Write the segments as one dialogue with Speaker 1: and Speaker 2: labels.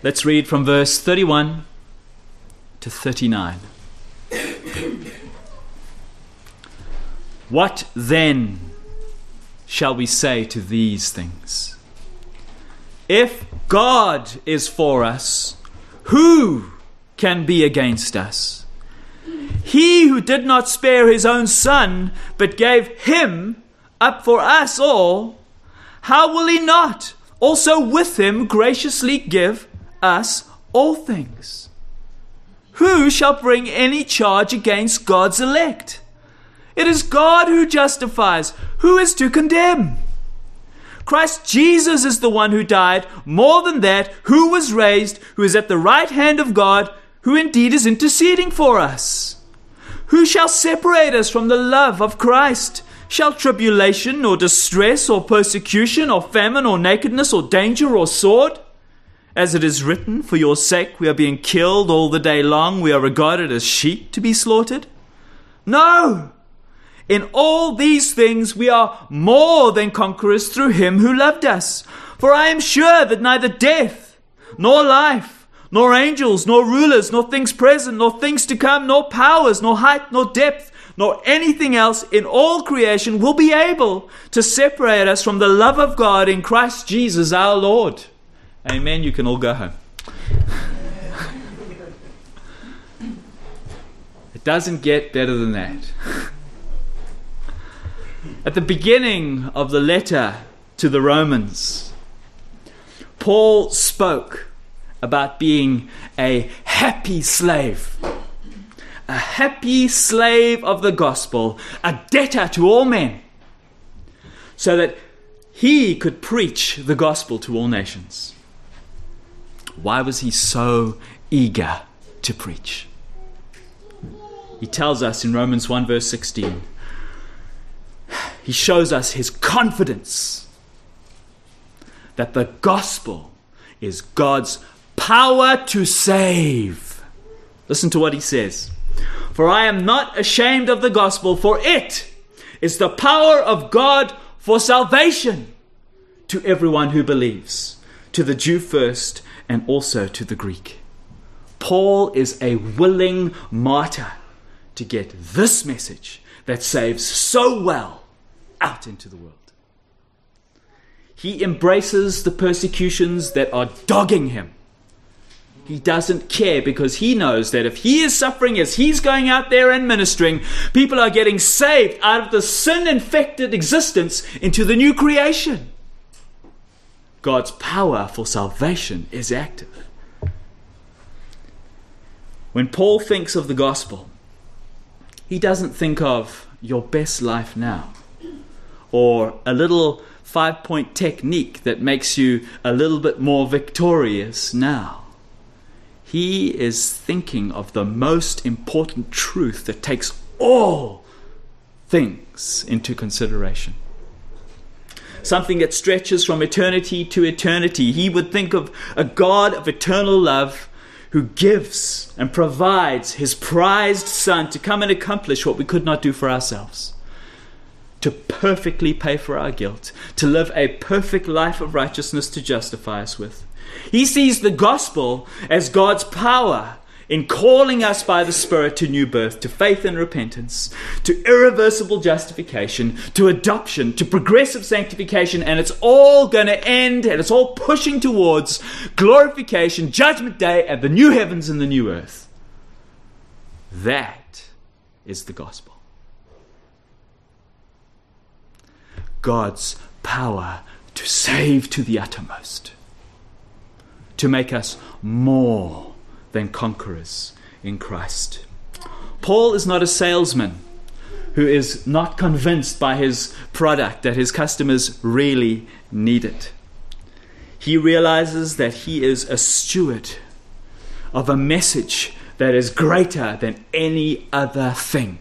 Speaker 1: Let's read from verse 31 to 39. What then shall we say to these things? If God is for us, who can be against us? He who did not spare his own son, but gave him up for us all, how will he not also with him graciously give us all things? Who shall bring any charge against God's elect? It is God who justifies. Who is to condemn? Christ Jesus is the one who died, more than that, who was raised, who is at the right hand of God, who indeed is interceding for us. Who shall separate us from the love of Christ? Shall tribulation or distress or persecution or famine or nakedness or danger or sword? As it is written, for your sake we are being killed all the day long. We are regarded as sheep to be slaughtered. No! In all these things we are more than conquerors through him who loved us. For I am sure that neither death, nor life, nor angels, nor rulers, nor things present, nor things to come, nor powers, nor height, nor depth, nor anything else in all creation will be able to separate us from the love of God in Christ Jesus our Lord. Amen. You can all go home. It doesn't get better than that. At the beginning of the letter to the Romans, Paul spoke about being a happy slave of the gospel, a debtor to all men, so that he could preach the gospel to all nations. Why was he so eager to preach? He tells us in Romans 1 verse 16, he shows us his confidence that the gospel is God's power to save. Listen to what he says. For I am not ashamed of the gospel, for it is the power of God for salvation to everyone who believes, to the Jew first and also to the Greek. Paul is a willing martyr to get this message that saves so well out into the world. He embraces the persecutions that are dogging him. He doesn't care because he knows that if he is suffering as he's going out there and ministering, people are getting saved out of the sin-infected existence into the new creation. God's power for salvation is active. When Paul thinks of the gospel, he doesn't think of your best life now, or a little 5-point technique that makes you a little bit more victorious now. He is thinking of the most important truth that takes all things into consideration. Something that stretches from eternity to eternity. He would think of a God of eternal love who gives and provides his prized Son to come and accomplish what we could not do for ourselves. To perfectly pay for our guilt, to live a perfect life of righteousness to justify us with. He sees the gospel as God's power in calling us by the Spirit to new birth, to faith and repentance, to irreversible justification, to adoption, to progressive sanctification, and it's all going to end, and it's all pushing towards glorification, judgment day, and the new heavens and the new earth. That is the gospel. God's power to save to the uttermost, to make us more than conquerors in Christ. Paul is not a salesman who is not convinced by his product that his customers really need it. He realizes that he is a steward of a message that is greater than any other thing.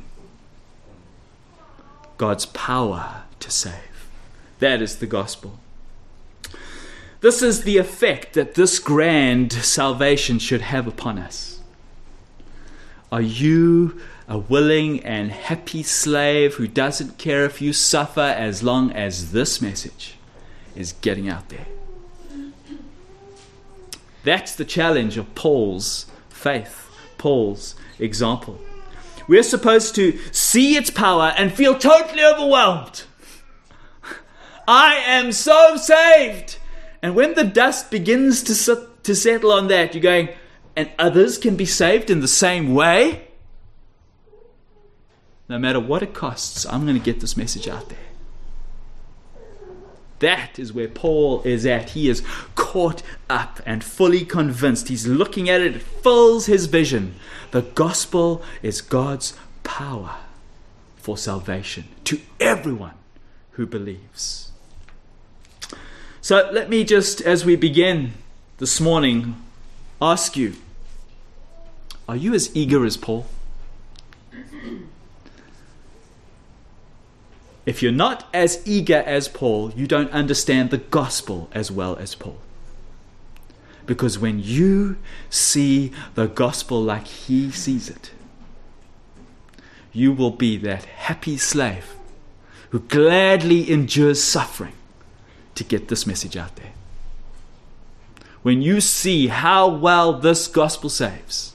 Speaker 1: God's power to save. That is the gospel. This is the effect that this grand salvation should have upon us. Are you a willing and happy slave who doesn't care if you suffer as long as this message is getting out there? That's the challenge of Paul's faith, Paul's example. We're supposed to see its power and feel totally overwhelmed. I am so saved. And when the dust begins to settle on that, you're going, and others can be saved in the same way? No matter what it costs, I'm going to get this message out there. That is where Paul is at. He is caught up and fully convinced. He's looking at it. It fills his vision. The gospel is God's power for salvation to everyone who believes. So let me just, as we begin this morning, ask you, are you as eager as Paul? If you're not as eager as Paul, you don't understand the gospel as well as Paul. Because when you see the gospel like he sees it, you will be that happy slave who gladly endures suffering to get this message out there. When you see how well this gospel saves,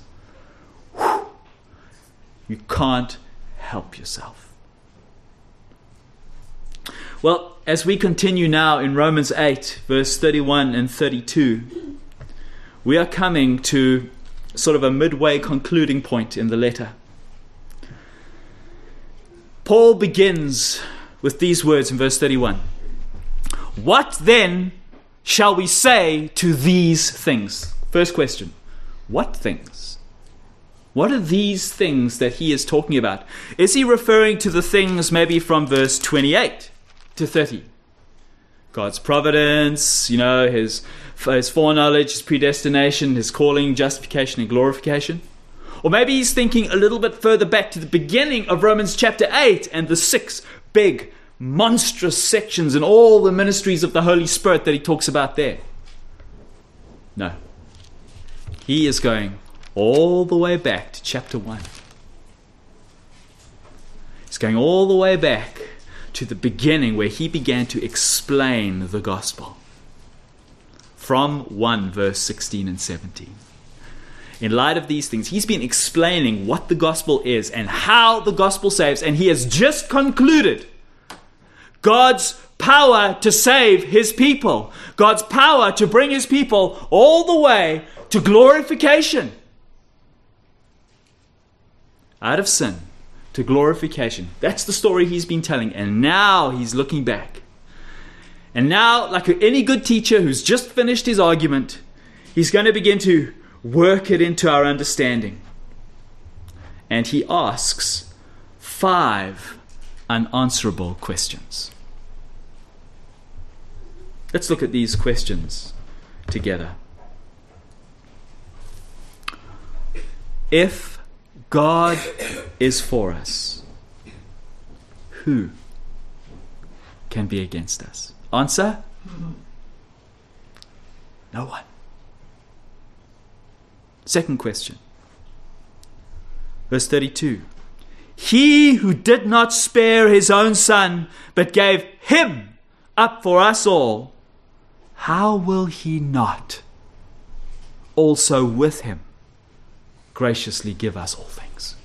Speaker 1: you can't help yourself. Well, as we continue now in Romans 8, verse 31 and 32, we are coming to sort of a midway concluding point in the letter. Paul begins with these words in verse 31. What then shall we say to these things? First question, what things? What are these things that he is talking about? Is he referring to the things maybe from verse 28 to 30? God's providence, his foreknowledge, his predestination, his calling, justification, and glorification. Or maybe he's thinking a little bit further back to the beginning of Romans chapter 8 and the 6 big, monstrous sections and all the ministries of the Holy Spirit that he talks about there. No. He is going all the way back to chapter 1. He's going all the way back to the beginning where he began to explain the gospel. From 1 verse 16 and 17. In light of these things, he's been explaining what the gospel is and how the gospel saves, and he has just concluded God's power to save his people. God's power to bring his people all the way to glorification. Out of sin to glorification. That's the story he's been telling. And now he's looking back. And now, like any good teacher who's just finished his argument, he's going to begin to work it into our understanding. And he asks 5 unanswerable questions. Let's look at these questions together. If God is for us, who can be against us? Answer? No one. Second question. Verse 32. He who did not spare his own son, but gave him up for us all, how will he not also with him graciously give us all things?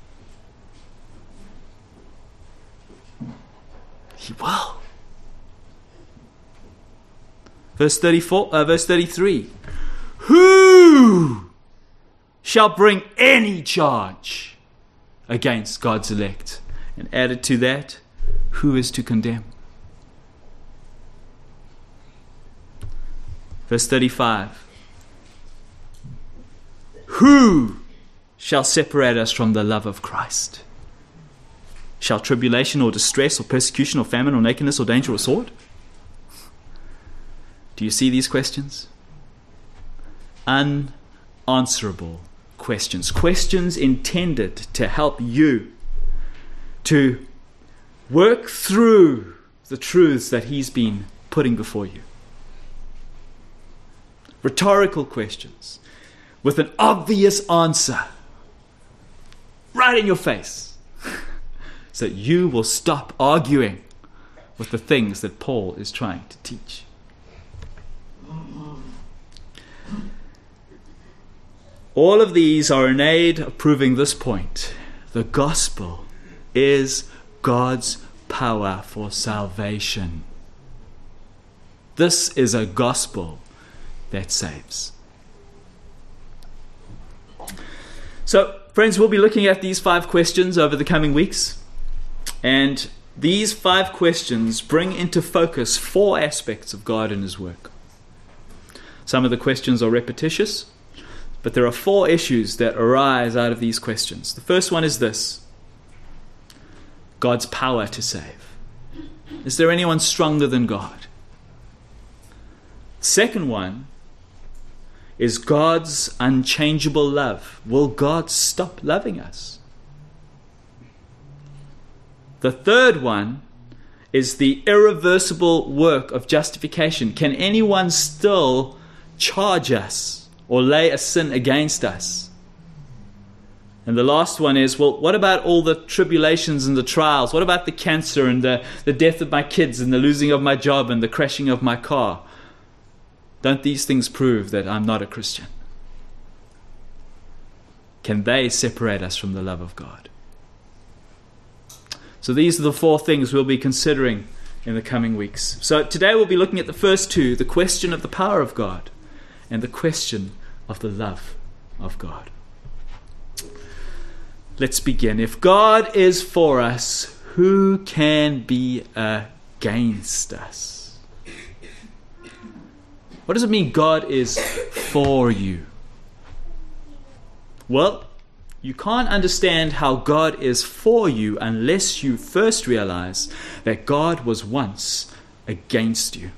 Speaker 1: He will. Verse 33. Who shall bring any charge against God's elect? And added to that, who is to condemn? Verse 35. Who shall separate us from the love of Christ? Shall tribulation or distress or persecution or famine or nakedness or danger or sword? Do you see these questions? Unanswerable questions. Questions intended to help you to work through the truths that he's been putting before you. Rhetorical questions with an obvious answer right in your face so that you will stop arguing with the things that Paul is trying to teach. All of these are in aid of proving this point. The gospel is God's power for salvation. This is a gospel that saves. So, friends, we'll be looking at these 5 questions over the coming weeks. And these 5 questions bring into focus 4 aspects of God and His work. Some of the questions are repetitious, but there are 4 issues that arise out of these questions. The first one is this: God's power to save. Is there anyone stronger than God? Second one is God's unchangeable love. Will God stop loving us? The third one is the irreversible work of justification. Can anyone still charge us or lay a sin against us? And the last one is, well, what about all the tribulations and the trials? What about the cancer and the death of my kids and the losing of my job and the crashing of my car? Don't these things prove that I'm not a Christian? Can they separate us from the love of God? So these are the 4 things we'll be considering in the coming weeks. So today we'll be looking at the first 2, the question of the power of God and the question of the love of God. Let's begin. If God is for us, who can be against us? What does it mean God is for you? Well, you can't understand how God is for you unless you first realize that God was once against you.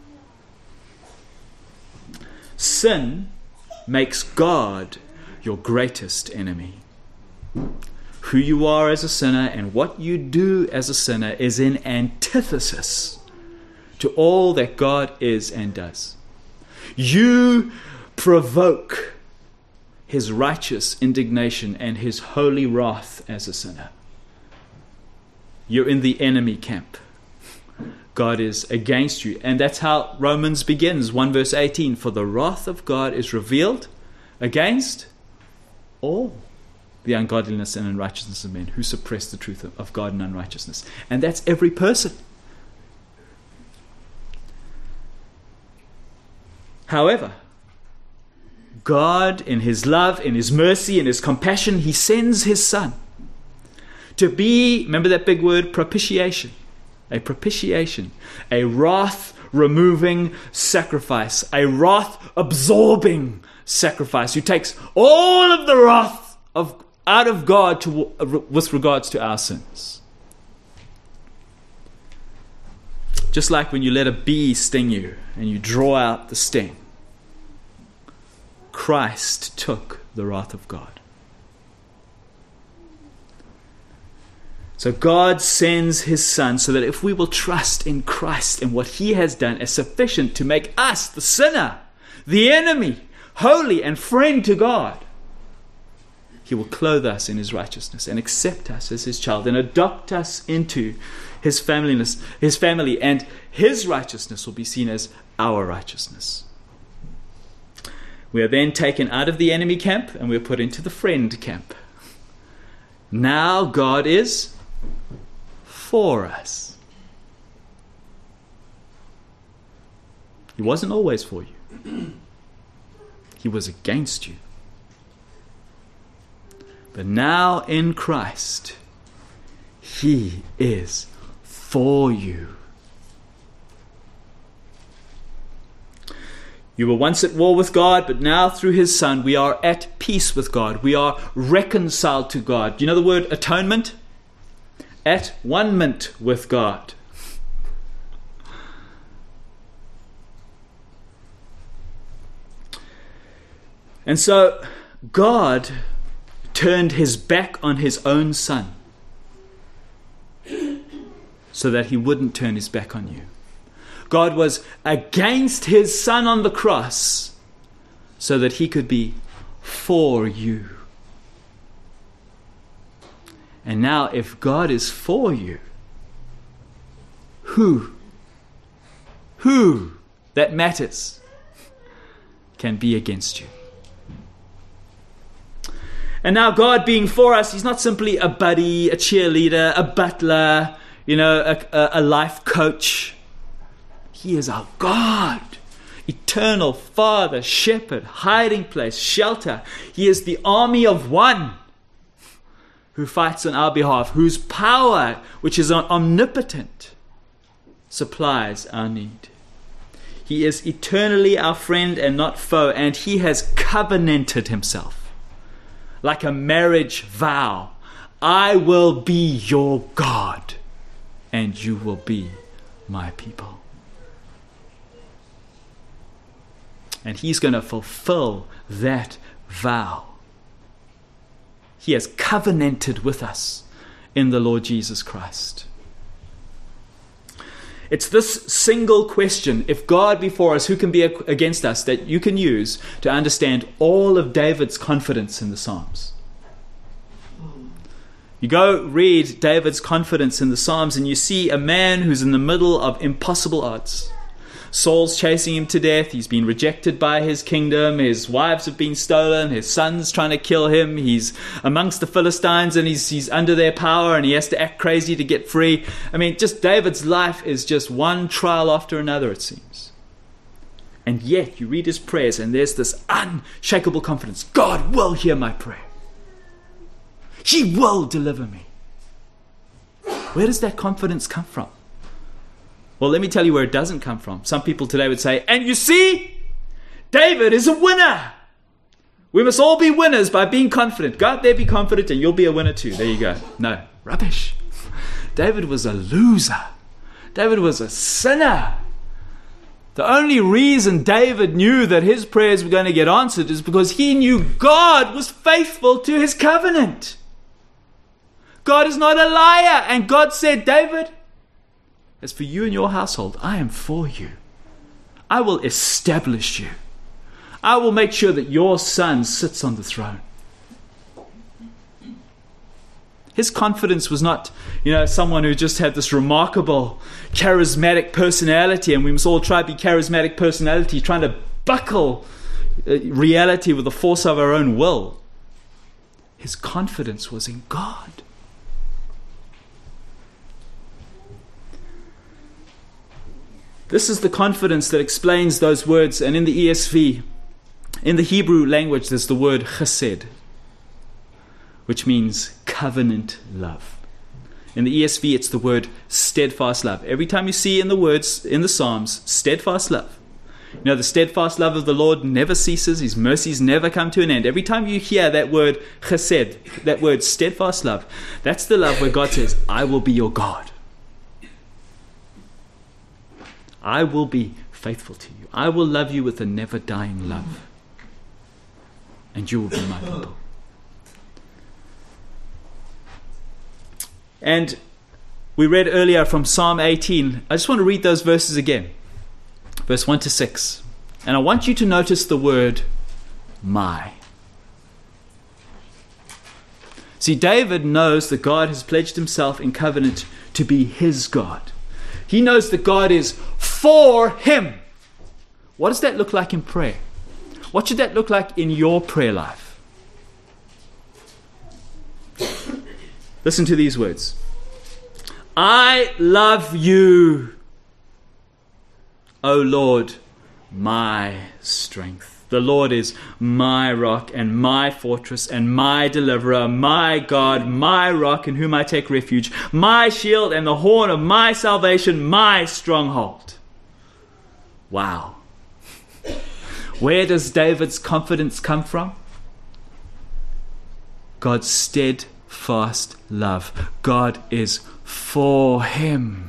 Speaker 1: Sin makes God your greatest enemy. Who you are as a sinner and what you do as a sinner is in antithesis to all that God is and does. You provoke His righteous indignation and His holy wrath as a sinner. You're in the enemy camp. God is against you. And that's how Romans begins, 1 verse 18. For the wrath of God is revealed against all the ungodliness and unrighteousness of men who suppress the truth of God in unrighteousness. And that's every person. However, God, in His love, in His mercy, in His compassion, He sends His Son to be, remember that big word, propitiation. A propitiation. A wrath-removing sacrifice. A wrath-absorbing sacrifice who takes all of the wrath out of God with regards to our sins. Just like when you let a bee sting you and you draw out the sting. Christ took the wrath of God. So God sends His Son so that if we will trust in Christ and what He has done as sufficient to make us, the sinner, the enemy, holy and friend to God, He will clothe us in His righteousness and accept us as His child and adopt us into His family, and His righteousness will be seen as our righteousness. We are then taken out of the enemy camp and we are put into the friend camp. Now God is for us. He wasn't always for you. He was against you. But now in Christ, He is for you. You were once at war with God, but now through His Son, we are at peace with God. We are reconciled to God. Do you know the word atonement? At one-ment with God. And so, God turned His back on His own Son so that He wouldn't turn His back on you. God was against His Son on the cross so that He could be for you. And now if God is for you, who that matters can be against you? And now God being for us, he's not simply a buddy, a cheerleader, a butler, a life coach. He is our God, eternal Father, shepherd, hiding place, shelter. He is the army of one who fights on our behalf, whose power, which is omnipotent, supplies our need. He is eternally our friend and not foe, and he has covenanted himself like a marriage vow. I will be your God, and you will be my people. And he's going to fulfill that vow. He has covenanted with us in the Lord Jesus Christ. It's this single question, if God be for us, who can be against us, that you can use to understand all of David's confidence in the Psalms. You go read David's confidence in the Psalms and you see a man who's in the middle of impossible odds. Saul's chasing him to death. He's been rejected by his kingdom. His wives have been stolen. His son's trying to kill him. He's amongst the Philistines and he's under their power and he has to act crazy to get free. I mean, just David's life is just one trial after another, it seems. And yet you read his prayers and there's this unshakable confidence. God will hear my prayer. He will deliver me. Where does that confidence come from? Well, let me tell you where it doesn't come from. Some people today would say, and you see, David is a winner. We must all be winners by being confident. Go out there, be confident, and you'll be a winner too. There you go. No, rubbish. David was a loser. David was a sinner. The only reason David knew that his prayers were going to get answered is because he knew God was faithful to his covenant. God is not a liar. And God said, David, as for you and your household, I am for you. I will establish you. I will make sure that your son sits on the throne. His confidence was not, someone who just had this remarkable, charismatic personality, and we must all try to be charismatic personality, trying to buckle reality with the force of our own will. His confidence was in God. This is the confidence that explains those words. And in the ESV, in the Hebrew language, there's the word chesed, which means covenant love. In the ESV, it's the word steadfast love. Every time you see in the words, in the Psalms, steadfast love. The steadfast love of the Lord never ceases. His mercies never come to an end. Every time you hear that word chesed, that word steadfast love, that's the love where God says, I will be your God. I will be faithful to you. I will love you with a never-dying love. And you will be my people. And we read earlier from Psalm 18. I just want to read those verses again. Verse 1 to 6. And I want you to notice the word, my. See, David knows that God has pledged himself in covenant to be his God. He knows that God is for him. What does that look like in prayer? What should that look like in your prayer life? Listen to these words. I love you, O Lord, my strength. The Lord is my rock and my fortress and my deliverer, my God, my rock in whom I take refuge, my shield and the horn of my salvation, my stronghold. Wow. Where does David's confidence come from? God's steadfast love. God is for him.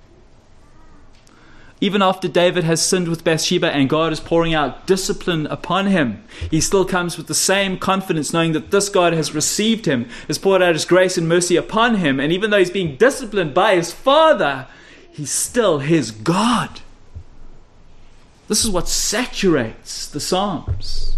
Speaker 1: Even after David has sinned with Bathsheba and God is pouring out discipline upon him, he still comes with the same confidence, knowing that this God has received him, has poured out his grace and mercy upon him, and even though he's being disciplined by his father, he's still his God. This is what saturates the Psalms.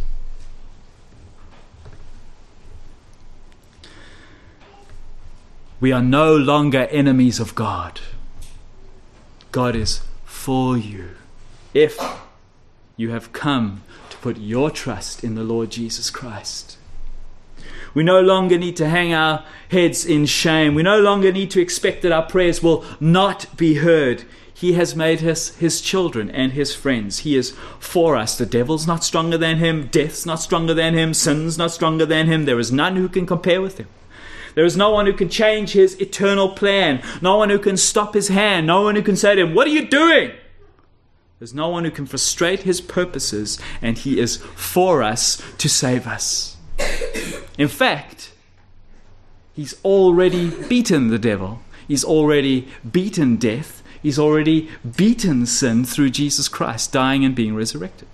Speaker 1: We are no longer enemies of God. God is for you if you have come to put your trust in the Lord Jesus Christ. We no longer need to hang our heads in shame. We no longer need to expect that our prayers will not be heard. He has made us his children and his friends. He is for us. The devil's not stronger than him. Death's not stronger than him. Sin's not stronger than him. There is none who can compare with him. There is no one who can change his eternal plan. No one who can stop his hand. No one who can say to him, "What are you doing?" There's no one who can frustrate his purposes, and he is for us to save us. In fact, he's already beaten the devil. He's already beaten death. He's already beaten sin through Jesus Christ, dying and being resurrected.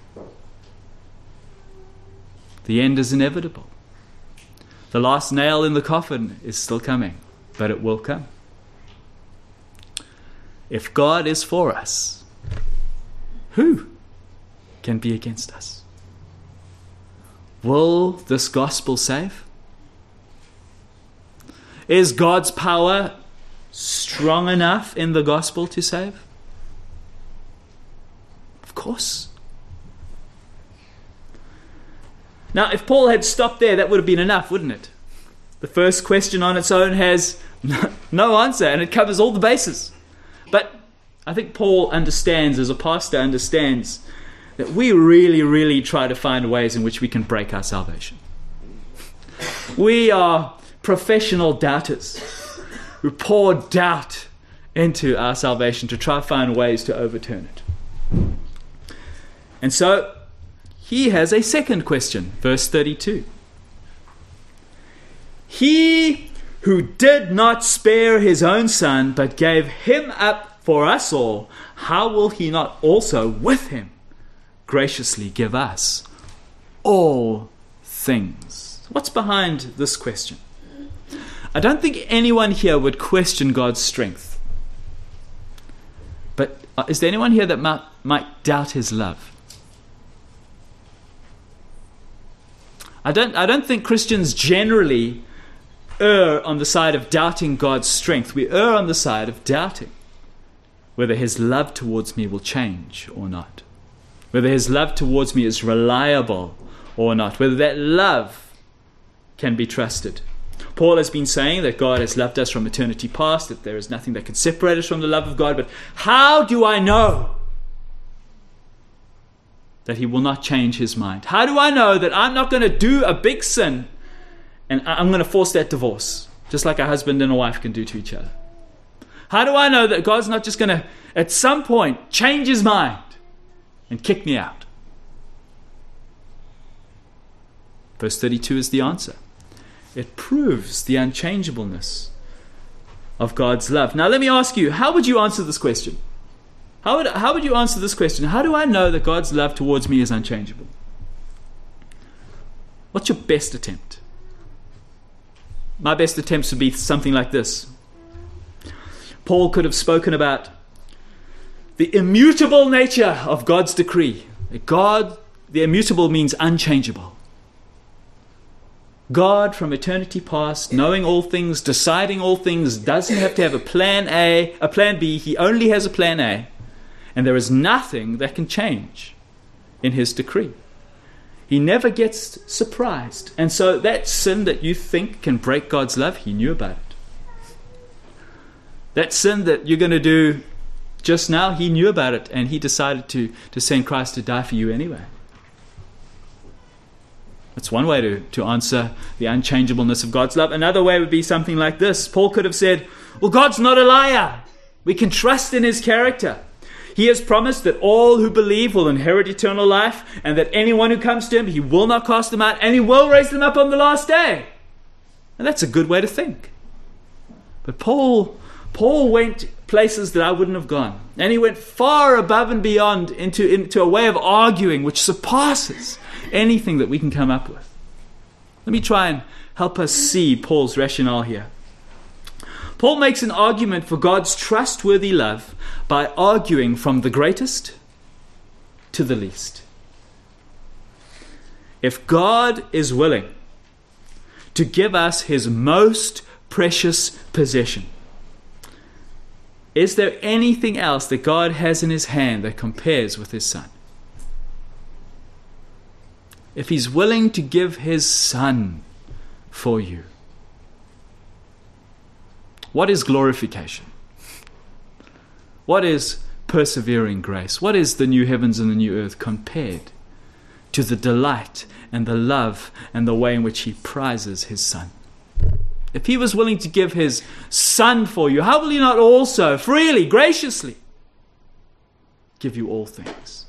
Speaker 1: The end is inevitable. The last nail in the coffin is still coming, but it will come. If God is for us, who can be against us? Will this gospel save? Is God's power strong enough in the gospel to save? Of course. Now, if Paul had stopped there, that would have been enough, wouldn't it? The first question on its own has no answer, and it covers all the bases. But I think Paul understands, as a pastor understands, that we really, really try to find ways in which we can break our salvation. We are professional doubters who pour doubt into our salvation to try to find ways to overturn it. And so he has a second question, verse 32. He who did not spare his own son, but gave him up for us all, how will he not also with him graciously give us all things? What's behind this question? I don't think anyone here would question God's strength. But is there anyone here that might doubt his love? I don't think Christians generally err on the side of doubting God's strength. We err on the side of doubting whether his love towards me will change or not, whether his love towards me is reliable or not, whether that love can be trusted. Paul has been saying that God has loved us from eternity past, that there is nothing that can separate us from the love of God. But how do I know that he will not change his mind? How do I know that I'm not going to do a big sin and I'm going to force that divorce, just like a husband and a wife can do to each other? How do I know that God's not just going to, at some point, change his mind and kick me out? Verse 32 is the answer. It proves the unchangeableness of God's love. Now let me ask you, how would you answer this question? How would you answer this question? How do I know that God's love towards me is unchangeable? What's your best attempt? My best attempts would be something like this. Paul could have spoken about the immutable nature of God's decree. God, the immutable means unchangeable. God, from eternity past, knowing all things, deciding all things, doesn't have to have a plan A, a plan B. He only has a plan A. And there is nothing that can change in his decree. He never gets surprised. And so that sin that you think can break God's love, he knew about it. That sin that you're going to do just now, he knew about it, and he decided to send Christ to die for you anyway. That's one way to answer the unchangeableness of God's love. Another way would be something like this. Paul could have said, well, God's not a liar. We can trust in his character. He has promised that all who believe will inherit eternal life, and that anyone who comes to him, he will not cast them out, and he will raise them up on the last day. And that's a good way to think. But Paul went places that I wouldn't have gone. And he went far above and beyond into a way of arguing which surpasses anything that we can come up with. Let me try and help us see Paul's rationale here. Paul makes an argument for God's trustworthy love by arguing from the greatest to the least. If God is willing to give us his most precious possession, is there anything else that God has in his hand that compares with his Son? If he's willing to give his Son for you. What is glorification? What is persevering grace? What is the new heavens and the new earth compared to the delight and the love and the way in which he prizes his Son? If he was willing to give his Son for you, how will he not also freely, graciously give you all things?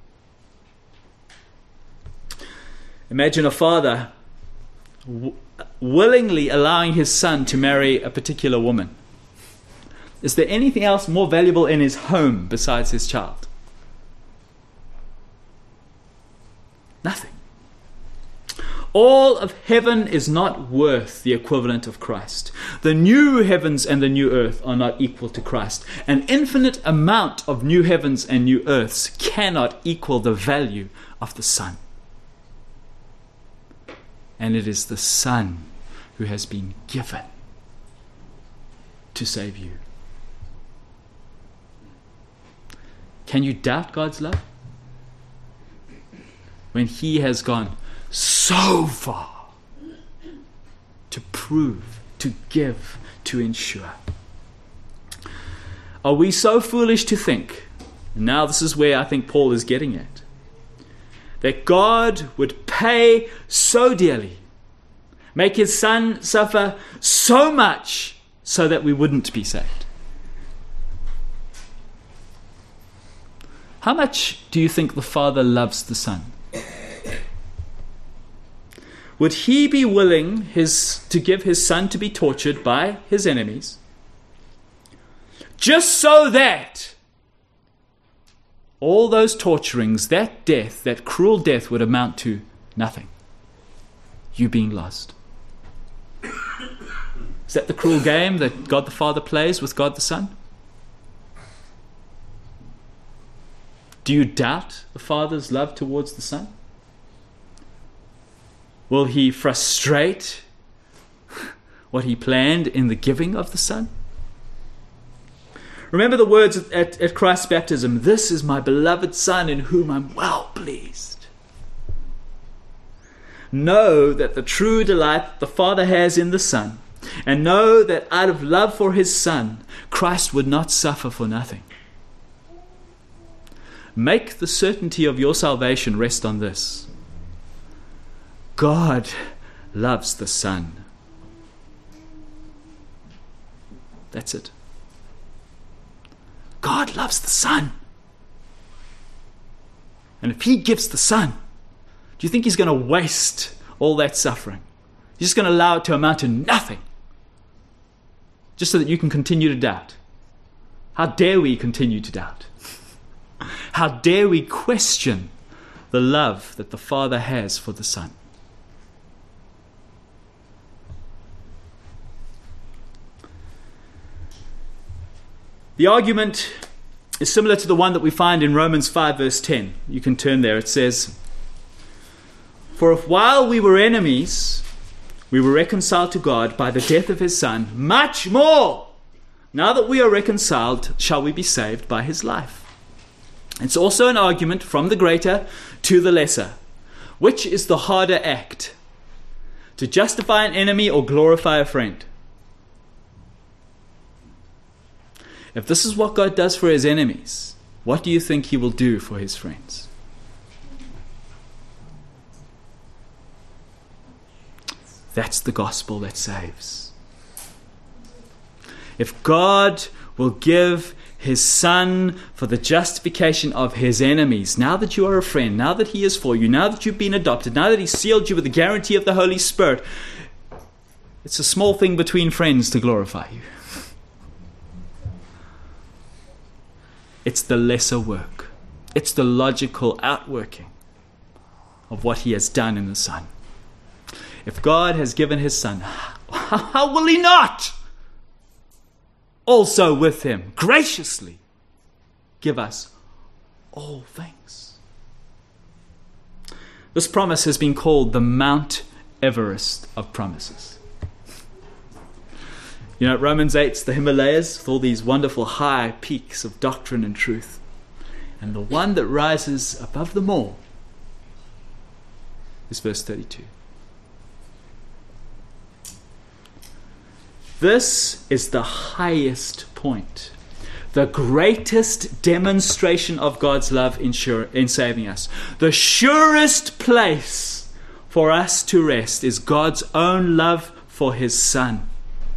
Speaker 1: Imagine a father willingly allowing his son to marry a particular woman. Is there anything else more valuable in his home besides his child? Nothing. All of heaven is not worth the equivalent of Christ. The new heavens and the new earth are not equal to Christ. An infinite amount of new heavens and new earths cannot equal the value of the Son. And it is the Son who has been given to save you. Can you doubt God's love? When he has gone so far to prove, to give, to ensure. Are we so foolish to think, now this is where I think Paul is getting at, that God would pay so dearly, make his Son suffer so much so that we wouldn't be saved? How much do you think the Father loves the Son? Would he be willing to give his Son to be tortured by his enemies just so that all those torturings, that death, that cruel death would amount to nothing? You being lost. Is that the cruel game that God the Father plays with God the Son? Do you doubt the Father's love towards the Son? Will he frustrate what he planned in the giving of the Son? Remember the words at Christ's baptism, "This is my beloved Son in whom I'm well pleased." Know that the true delight the Father has in the Son, and know that out of love for his Son, Christ would not suffer for nothing. Make the certainty of your salvation rest on this: God loves the Son. That's it. God loves the Son. And if he gives the Son, do you think he's going to waste all that suffering? He's just going to allow it to amount to nothing, just so that you can continue to doubt? How dare we continue to doubt? How dare we question the love that the Father has for the Son? The argument is similar to the one that we find in Romans 5 verse 10. You can turn there. It says, "For if while we were enemies, we were reconciled to God by the death of his Son, much more, now that we are reconciled, shall we be saved by his life." It's also an argument from the greater to the lesser. Which is the harder act? To justify an enemy or glorify a friend? If this is what God does for his enemies, what do you think he will do for his friends? That's the gospel that saves. If God will give his Son for the justification of his enemies, now that you are a friend, now that he is for you, now that you've been adopted, now that he sealed you with the guarantee of the Holy Spirit, it's a small thing between friends to glorify you. It's the lesser work. It's the logical outworking of what he has done in the Son. If God has given his Son, how will he not also with him graciously give us all things? This promise has been called the Mount Everest of promises. You know, Romans 8's the Himalayas with all these wonderful high peaks of doctrine and truth. And the one that rises above them all is verse 32. this is the highest point, the greatest demonstration of God's love in saving us. The surest place for us to rest is God's own love for his Son.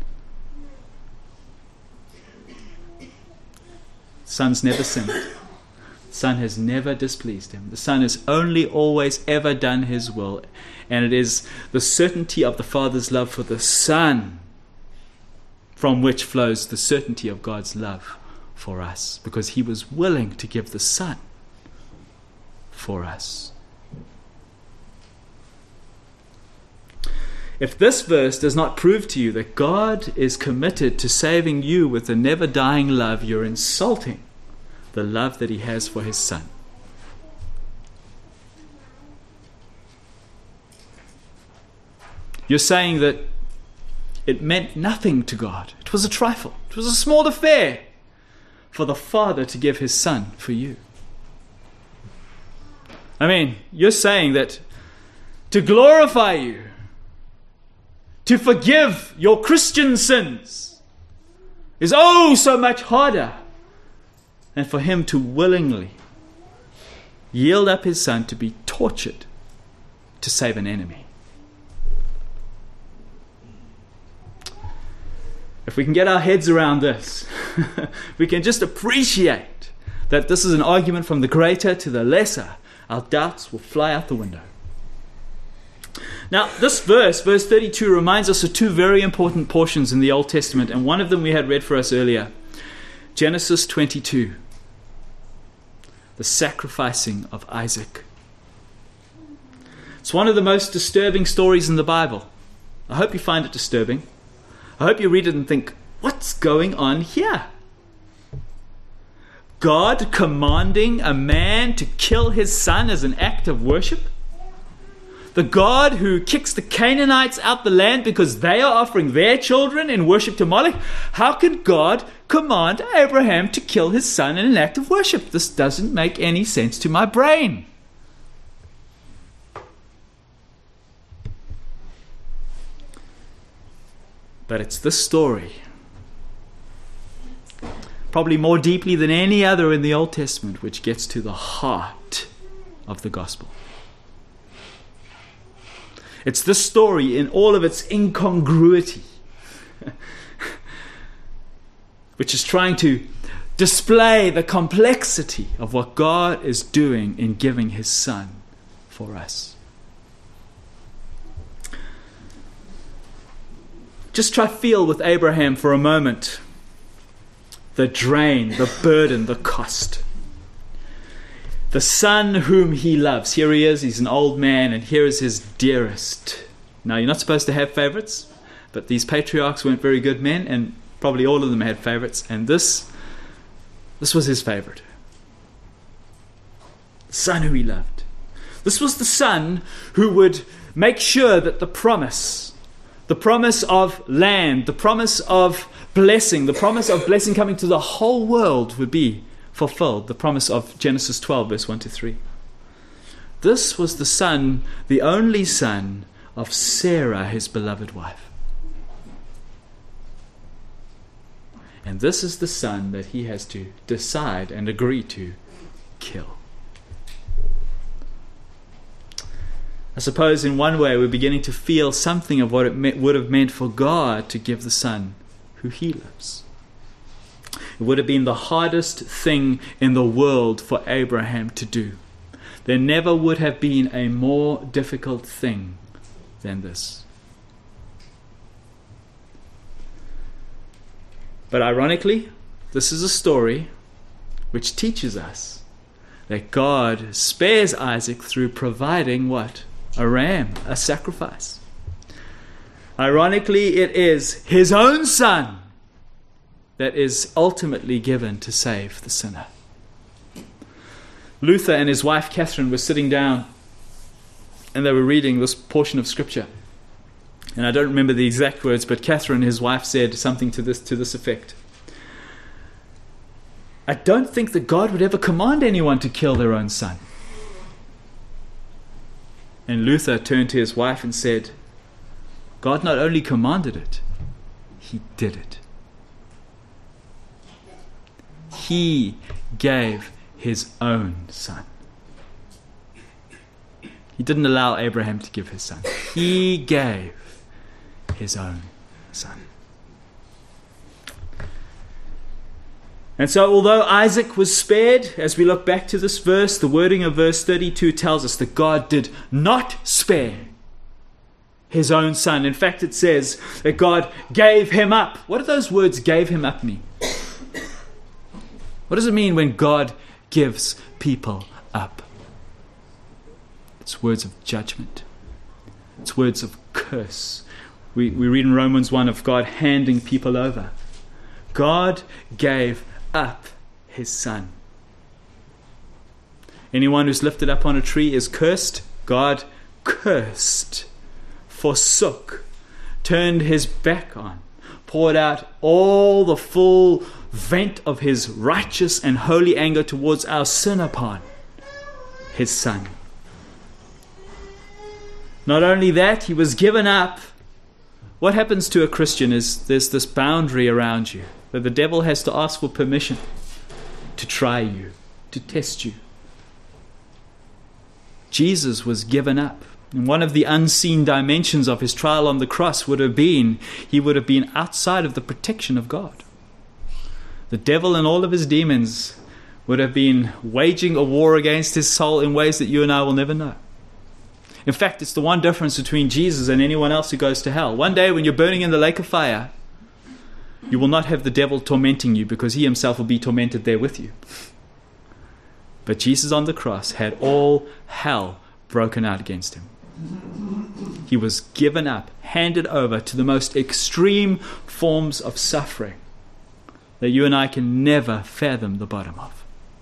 Speaker 1: Son's never sinned. The Son has never displeased him. The Son has only always ever done his will. And it is the certainty of the Father's love for the Son from which flows the certainty of God's love for us, because he was willing to give the Son for us. If this verse does not prove to you that God is committed to saving you with a never-dying love, you're insulting the love that he has for his Son. You're saying that it meant nothing to God. It was a trifle. It was a small affair for the Father to give his Son for you. I mean, you're saying that to glorify you, to forgive your Christian sins, is oh so much harder than for him to willingly yield up his Son to be tortured to save an enemy. If we can get our heads around this, we can just appreciate that this is an argument from the greater to the lesser. Our doubts will fly out the window. Now, this verse 32, reminds us of two very important portions in the Old Testament, and one of them we had read for us earlier. Genesis 22, the sacrificing of Isaac. It's one of the most disturbing stories in the Bible. I hope you find it disturbing. I hope you read it and think, what's going on here? God commanding a man to kill his son as an act of worship? The God who kicks the Canaanites out the land because they are offering their children in worship to Moloch? How could God command Abraham to kill his son in an act of worship? This doesn't make any sense to my brain. But it's this story, probably more deeply than any other in the Old Testament, which gets to the heart of the gospel. It's this story in all of its incongruity, which is trying to display the complexity of what God is doing in giving his Son for us. Just try feel with Abraham for a moment the drain, the burden, the cost. The son whom he loves. Here he is, he's an old man, and here is his dearest. Now, you're not supposed to have favorites, but these patriarchs weren't very good men, and probably all of them had favorites, and this was his favorite. The son who he loved. This was the son who would make sure that the promise of land, the promise of blessing coming to the whole world would be fulfilled. The promise of Genesis 12, verse 1 to 3. This was the son, the only son of Sarah, his beloved wife. And this is the son that he has to decide and agree to kill. I suppose in one way we're beginning to feel something of what it would have meant for God to give the Son who he loves. It would have been the hardest thing in the world for Abraham to do. There never would have been a more difficult thing than this. But ironically, this is a story which teaches us that God spares Isaac through providing what? A ram, a sacrifice. Ironically, it is his own son that is ultimately given to save the sinner. Luther and his wife Catherine were sitting down and they were reading this portion of Scripture. And I don't remember the exact words, but Catherine, his wife, said something to this effect. I don't think that God would ever command anyone to kill their own son. And Luther turned to his wife and said, God not only commanded it, He did it. He gave his own son. He didn't allow Abraham to give his son. He gave his own son. And so although Isaac was spared, as we look back to this verse, the wording of verse 32 tells us that God did not spare his own son. In fact, it says that God gave him up. What do those words "gave him up" mean? What does it mean when God gives people up? It's words of judgment. It's words of curse. We read in Romans 1 of God handing people over. God gave up his son. Anyone who's lifted up on a tree is cursed. God cursed, forsook, turned his back on, poured out all the full vent of his righteous and holy anger towards our sin upon his son. Not only that, he was given up. What happens to a Christian is there's this boundary around you that the devil has to ask for permission to try you, to test you. Jesus was given up. And one of the unseen dimensions of his trial on the cross would have been, he would have been outside of the protection of God. The devil and all of his demons would have been waging a war against his soul in ways that you and I will never know. In fact, it's the one difference between Jesus and anyone else who goes to hell. One day when you're burning in the lake of fire, you will not have the devil tormenting you because he himself will be tormented there with you. But Jesus on the cross had all hell broken out against him. He was given up, handed over to the most extreme forms of suffering that you and I can never fathom the bottom of.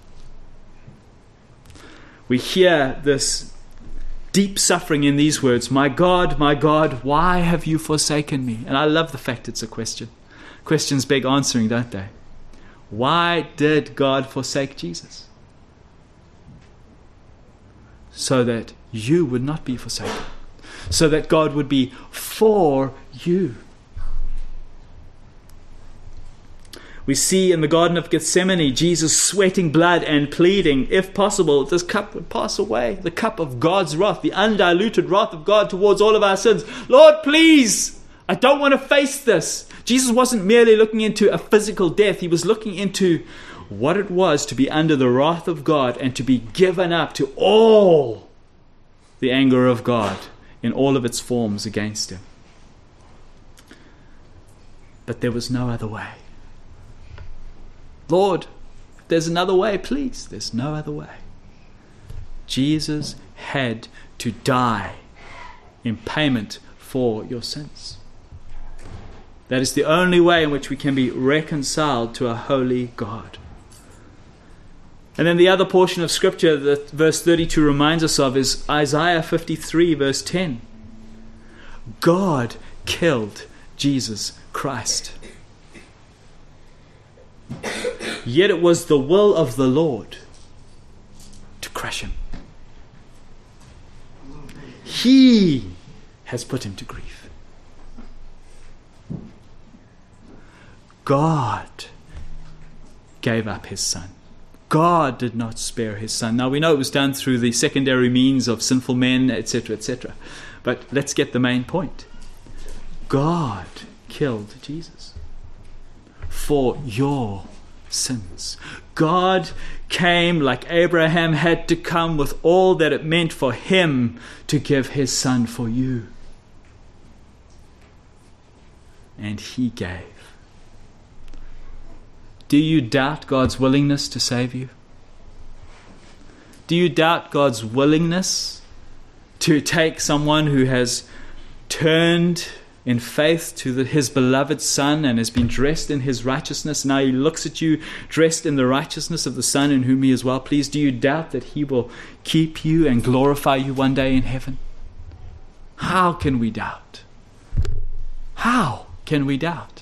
Speaker 1: We hear this deep suffering in these words, my God, why have you forsaken me? And I love the fact it's a question. Questions beg answering, don't they? Why did God forsake Jesus? So that you would not be forsaken. So that God would be for you. We see in the Garden of Gethsemane, Jesus sweating blood and pleading, if possible, this cup would pass away. The cup of God's wrath, the undiluted wrath of God towards all of our sins. Lord, please, I don't want to face this. Jesus wasn't merely looking into a physical death. He was looking into what it was to be under the wrath of God and to be given up to all the anger of God in all of its forms against him. But there was no other way. Lord, if there's another way, please. There's no other way. Jesus had to die in payment for your sins. That is the only way in which we can be reconciled to a holy God. And then the other portion of Scripture that verse 32 reminds us of is Isaiah 53 verse 10. God killed Jesus Christ. Yet it was the will of the Lord to crush him. He has put him to grief. God gave up his son. God did not spare his son. Now we know it was done through the secondary means of sinful men, etc., etc. But let's get the main point. God killed Jesus for your sins. God came like Abraham had to come with all that it meant for him to give his son for you. And he gave. Do you doubt God's willingness to save you? Do you doubt God's willingness to take someone who has turned in faith to his beloved Son and has been dressed in his righteousness? Now he looks at you dressed in the righteousness of the Son in whom he is well pleased. Do you doubt that he will keep you and glorify you one day in heaven? How can we doubt? How can we doubt?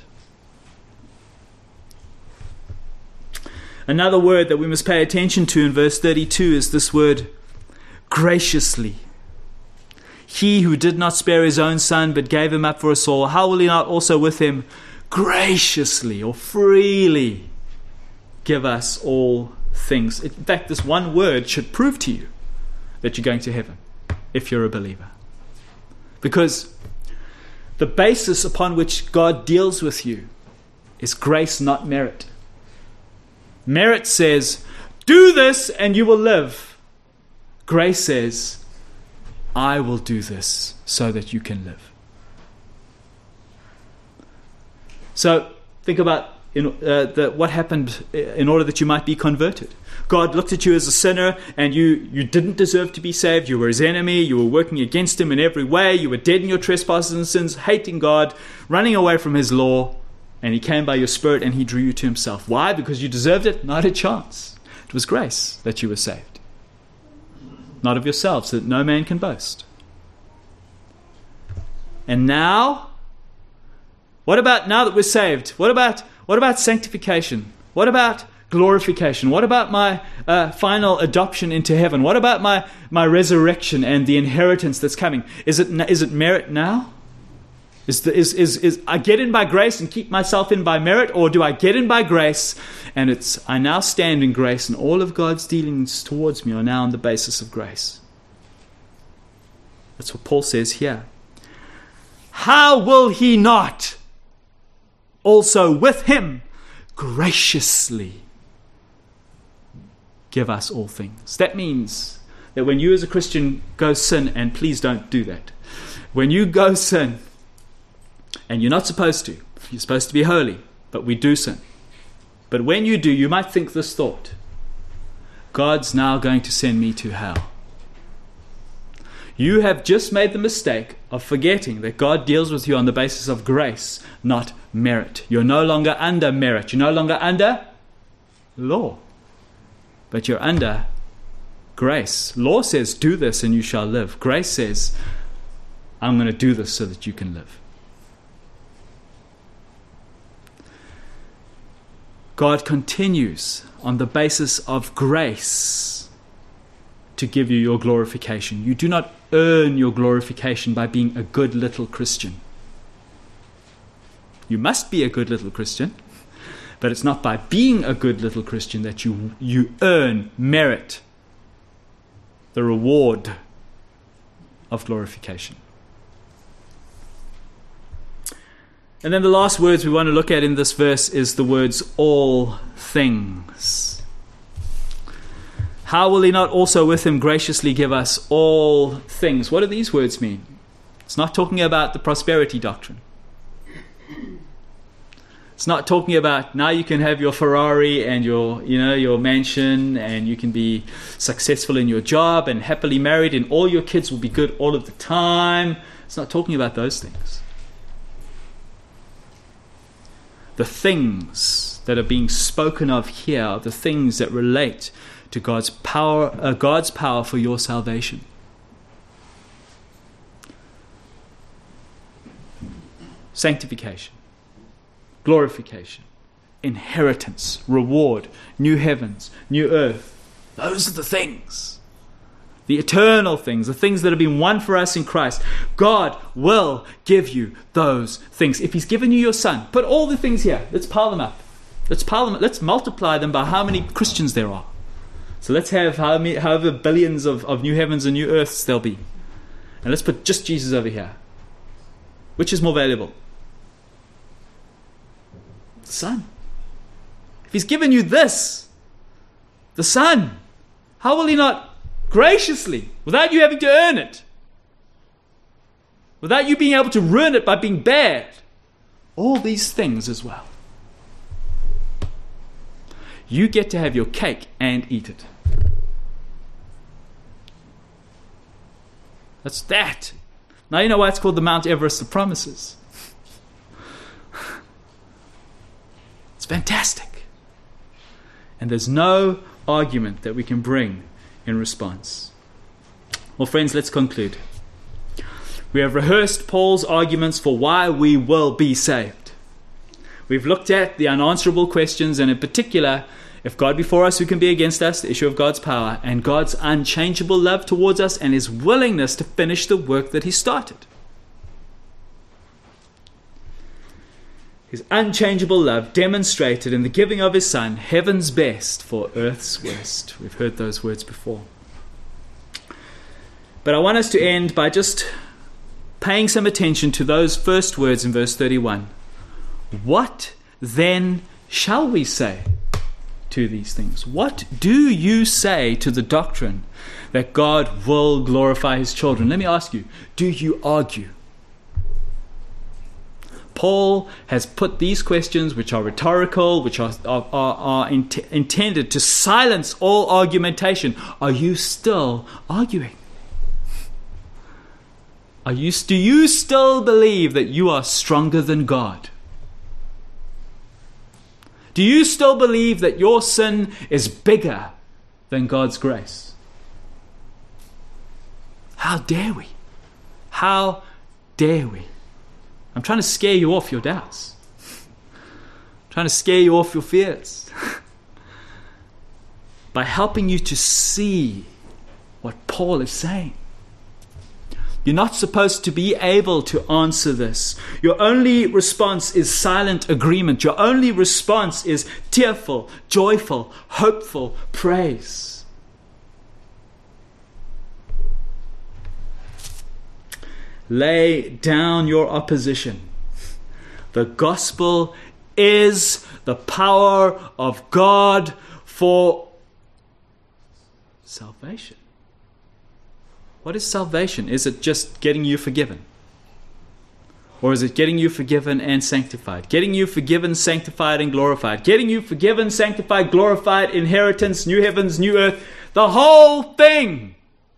Speaker 1: Another word that we must pay attention to in verse 32 is this word, graciously. He who did not spare his own son but gave him up for us all, how will he not also with him graciously or freely give us all things. In fact, this one word should prove to you that you're going to heaven if you're a believer. Because the basis upon which God deals with you is grace, not merit. Merit says, do this and you will live. Grace says, I will do this so that you can live. So think about what happened in order that you might be converted. God looked at you as a sinner, and you didn't deserve to be saved. You were his enemy. You were working against him in every way. You were dead in your trespasses and sins, hating God, running away from his law. And he came by your Spirit and he drew you to himself. Why? Because you deserved it? Not a chance. It was grace that you were saved. Not of yourselves, so that no man can boast. And now, what about now that we're saved? What about sanctification? What about glorification? What about my final adoption into heaven? What about my resurrection and the inheritance that's coming? Is it merit now? Is I get in by grace and keep myself in by merit, or do I get in by grace and I now stand in grace and all of God's dealings towards me are now on the basis of grace? That's what Paul says here. How will he not also with him graciously give us all things? That means that when you as a Christian go sin, and please don't do that, when you go sin, and you're not supposed to, you're supposed to be holy, but we do sin. But when you do, you might think this thought: God's now going to send me to hell. You have just made the mistake of forgetting that God deals with you on the basis of grace, not merit. You're no longer under merit. You're no longer under law, but you're under grace. Law says, do this and you shall live. Grace says, I'm going to do this so that you can live. God continues on the basis of grace to give you your glorification. You do not earn your glorification by being a good little Christian. You must be a good little Christian, but it's not by being a good little Christian that you earn merit, the reward of glorification. And then the last words we want to look at in this verse is the words all things. How will he not also with him graciously give us all things? What do these words mean? It's not talking about the prosperity doctrine. It's not talking about now you can have your Ferrari and your mansion, and you can be successful in your job and happily married and all your kids will be good all of the time. It's not talking about those things. The things that are being spoken of here are the things that relate to God's power for your salvation. Sanctification, glorification, inheritance, reward, new heavens, new earth. Those are the things. The eternal things, the things that have been won for us in Christ. God will give you those things. If he's given you your son, put all the things here. Let's pile them up. Let's multiply them by how many Christians there are. So let's have however billions of new heavens and new earths there'll be. And let's put just Jesus over here. Which is more valuable? The Son. If he's given you this, the Son, how will he not graciously, without you having to earn it, without you being able to ruin it by being bad, all these things as well? You get to have your cake and eat it. That's that. Now you know why it's called the Mount Everest of promises. It's fantastic. And there's no argument that we can bring in response. Well, friends, let's conclude. We have rehearsed Paul's arguments for why we will be saved. We've looked at the unanswerable questions, and in particular, if God be for us, who can be against us? The issue of God's power and God's unchangeable love towards us and his willingness to finish the work that he started. His unchangeable love demonstrated in the giving of his Son, heaven's best for earth's worst. We've heard those words before. But I want us to end by just paying some attention to those first words in verse 31. What then shall we say to these things? What do you say to the doctrine that God will glorify his children? Let me ask you, do you argue? Paul has put these questions, which are rhetorical, which are intended to silence all argumentation. Are you still arguing? Do you still believe that you are stronger than God? Do you still believe that your sin is bigger than God's grace? How dare we? How dare we? I'm trying to scare you off your doubts. I'm trying to scare you off your fears. By helping you to see what Paul is saying. You're not supposed to be able to answer this. Your only response is silent agreement. Your only response is tearful, joyful, hopeful praise. Lay down your opposition. The gospel is the power of God for salvation. What is salvation? Is it just getting you forgiven? Or is it getting you forgiven and sanctified? Getting you forgiven, sanctified, and glorified. Getting you forgiven, sanctified, glorified, inheritance, new heavens, new earth. The whole thing.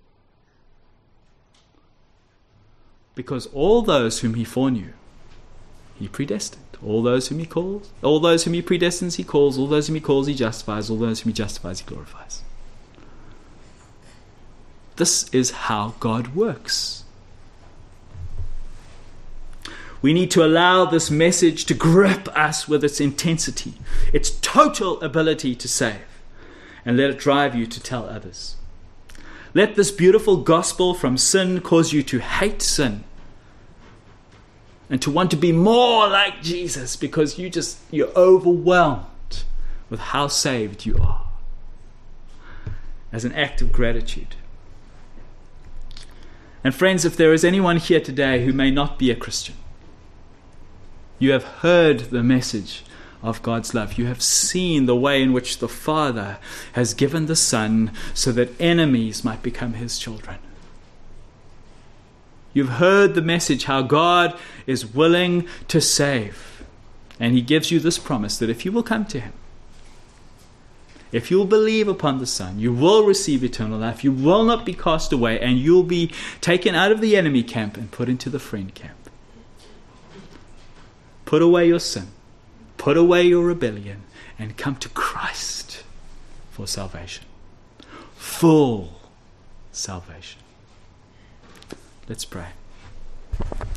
Speaker 1: Because all those whom he foreknew, he predestined. All those whom he calls, all those whom he predestines, he calls. All those whom he calls, he justifies. All those whom he justifies, he glorifies. This is how God works. We need to allow this message to grip us with its intensity, its total ability to save, and let it drive you to tell others. Let this beautiful gospel from sin cause you to hate sin and to want to be more like Jesus because you're overwhelmed with how saved you are. As an act of gratitude. And friends, if there is anyone here today who may not be a Christian, you have heard the message of God's love. You have seen the way in which the Father has given the Son so that enemies might become his children. You've heard the message how God is willing to save. And he gives you this promise that if you will come to him, if you will believe upon the Son, you will receive eternal life. You will not be cast away, and you'll be taken out of the enemy camp and put into the friend camp. Put away your sin. Put away your rebellion and come to Christ for salvation. Full salvation. Let's pray.